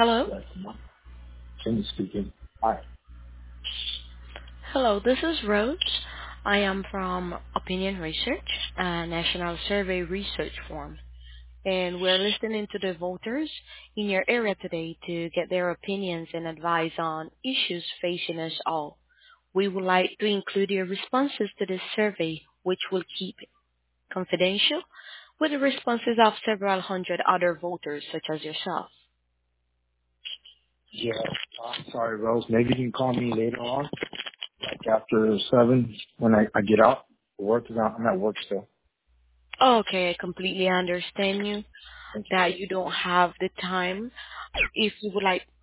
Hello. Yes, Jimmy speaking. Hi. Hello, this is Rose. I am from Opinion Research, a national survey research firm, and we're listening to the voters in your area today to get their opinions and advice on issues facing us all. We would like to include your responses to this survey, which we'll keep confidential, with the responses of several hundred other voters such as yourself. Yeah, I'm sorry, Rose. Maybe you can call me later on, like after 7 when I get out. Work is out. I'm at work still. Okay, I completely understand you Thank you. that you don't have the time. If you would like